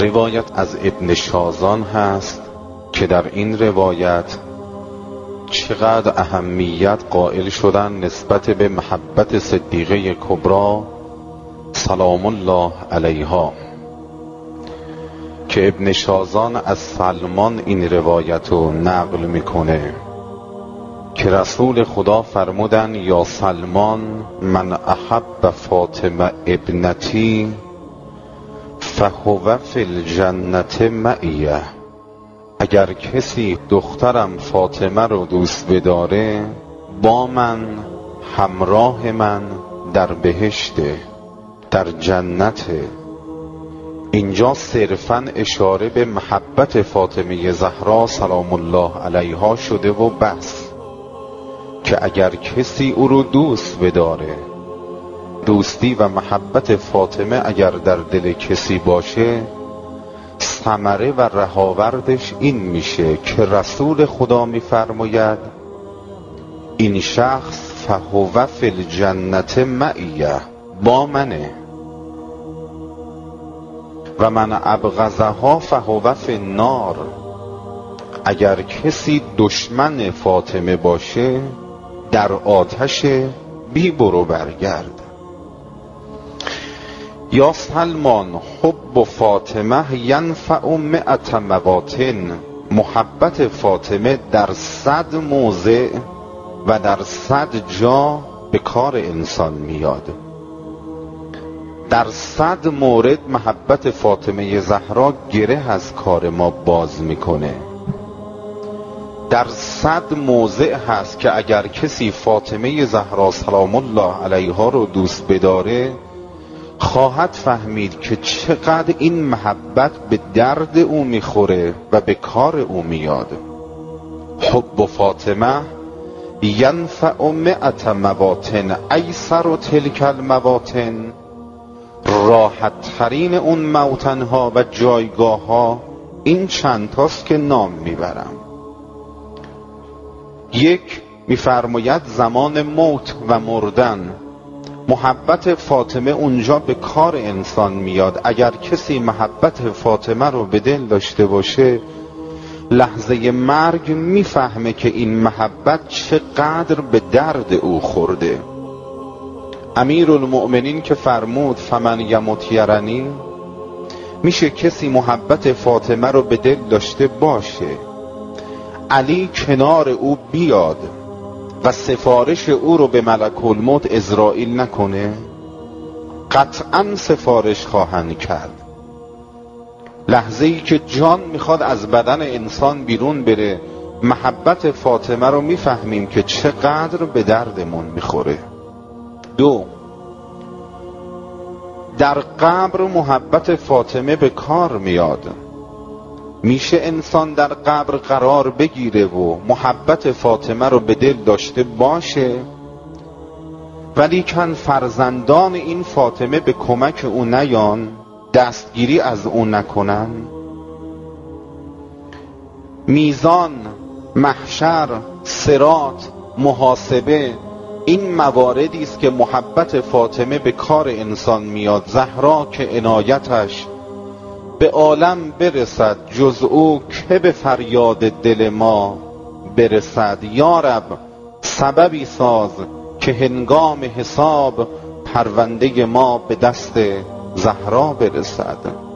روایت از ابن شازان هست که در این روایت چقدر اهمیت قائل شدن نسبت به محبت صدیقه کبری سلام الله علیها، که ابن شازان از سلمان این روایت رو نقل میکنه که رسول خدا فرمودن یا سلمان من احب فاطمه ابنتی فهو فی الجنة معیه، اگر کسی دخترم فاطمه رو دوست بداره با من همراه من در بهشته، در جنته. اینجا صرفاً اشاره به محبت فاطمه زهرا سلام الله علیها شده و بس، که اگر کسی او رو دوست بداره، دوستی و محبت فاطمه اگر در دل کسی باشه، ثمره و رهاوردش این میشه که رسول خدا میفرماید این شخص فهو فی الجنة معیه، با منه، و من ابغضها فهو فی النار، اگر کسی دشمن فاطمه باشه در آتش بی برو برگرد. یا سلمان حب فاطمه ینفع 100 مواطن، محبت فاطمه در 100 موضع و در 100 جا به کار انسان میاد. در 100 مورد محبت فاطمه زهرا گره از کار ما باز میکنه. در 100 موضع هست که اگر کسی فاطمه زهرا سلام الله علیها رو دوست بداره خواهد فهمید که چقدر این محبت به درد او میخوره و به کار او میاد. حب فاطمه ینفع 100 مواطن، ایسر تلک المواطن، راحت ترین اون موطنها و جایگاه ها این چند تاست که نام میبرم. یک، میفرماید زمان موت و مردن، محبت فاطمه اونجا به کار انسان میاد. اگر کسی محبت فاطمه رو به دل داشته باشه لحظه مرگ میفهمه که این محبت چقدر به درد او خورده. امیرالمؤمنین که فرمود فمن یمت یرنی، میشه کسی محبت فاطمه رو به دل داشته باشه، علی کنار او بیاد و سفارش او رو به ملک الموت عزرائیل نکنه، قطعا سفارش خواهند کرد. لحظه ای که جان میخواد از بدن انسان بیرون بره محبت فاطمه رو میفهمیم که چقدر به دردمون میخوره. دو، در قبر محبت فاطمه به کار میاد. میشه انسان در قبر قرار بگیره و محبت فاطمه رو به دل داشته باشه ولی کن فرزندان این فاطمه به کمک او نیان، دستگیری از او نکنن. میزان، محشر، صراط، محاسبه، این مواردی است که محبت فاطمه به کار انسان میاد. زهرا که عنایتش به عالم برسد جز او که به فریاد دل ما برسد. یا رب سببی ساز که هنگام حساب پرونده ما به دست زهرا برسد.